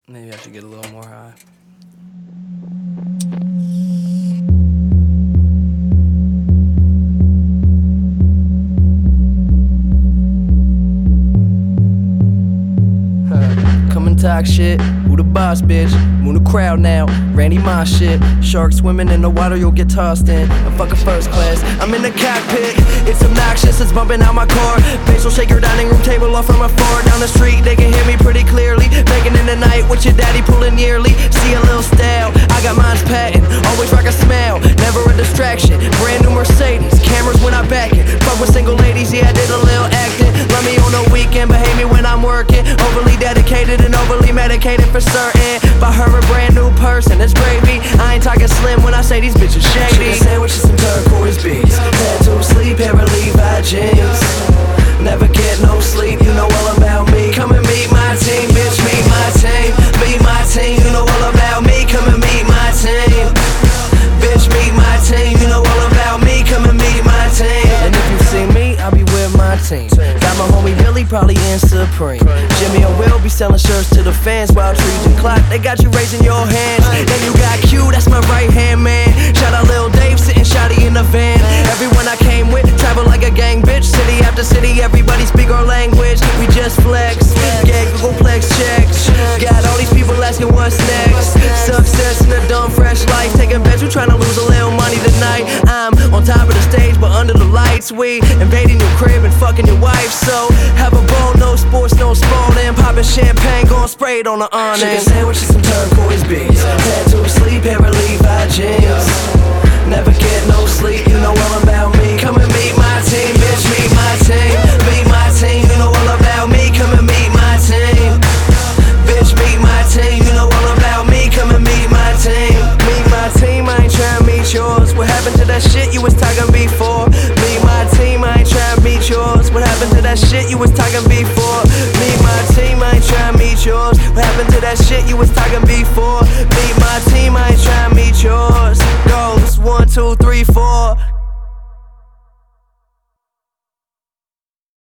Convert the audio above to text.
Maybe I should get a little more high. Come and talk shit. Who the boss, bitch? Move the crowd now. Randy Moss shit. Sharks swimming in the water, you'll get tossed in. I'm fucking first class. I'm in the cockpit. It's obnoxious, it's bumping out my car. Bitch will shake your dining room table off from afar. Down the street, they can hear me pretty clearly. Making in the night with your daddy pulling yearly. See a little style. I got mine's patent. Always rock a smile. Never a distraction. Brand new Mercedes. Cameras when I back it. Fuck with single ladies, yeah, I did a little acting. Love me on the weekend, but hate me when I'm working. Overly dedicated and overly medicated for certain. By her a brand new person, it's gravy. I ain't talking slim when I say these bitches shady. Chicken sandwiches and turquoise beats. Head to sleep, pair of Levi jeans. Never get no sleep, you know all about me. Come and meet my team, bitch, meet my team. Meet my team, you know all about me. Come and meet my team. Bitch, meet my team, you know all about me. Come and meet my team. And if you see me, I'll be with my team. Got my homie Billy probably in Supreme. Jimmy and Will be selling shirts to the fans. While Trees and Clock, they got you raising your hands. Then you got Q, that's my right hand man. Shout out Lil Dave, sitting shotty in the van. Everyone I came with, travel like a gang, bitch. City after city, everybody speak our language. We just flex, get Googleplex checks. Got all these people asking what's next. Success in a dumb fresh life. Taking bets, we trying to lose a little money tonight. I'm on top of the stage, but under the lights. We invading your crib and fucking your wife. So have a ball, no sports, no spawning. Popping champagne, gon' spray it on the awning. Chicken sandwiches, some turquoise beats. Head to sleep, pair of Levi jeans. Never get no sleep, you know all about me. Come and meet my team, bitch, meet my team. Meet my team, you know all about me. Come and meet my team. Bitch, meet my team, you know all about me. Come and meet my team. Meet my team, I ain't tryna meet yours. What happened to that shit you was talking before? Meet my team, I ain't tryna meet yours. What happened to that shit you was talking before? Meet my team, I ain't tryna meet yours. What happened to that shit you was talking before? Meet my team, I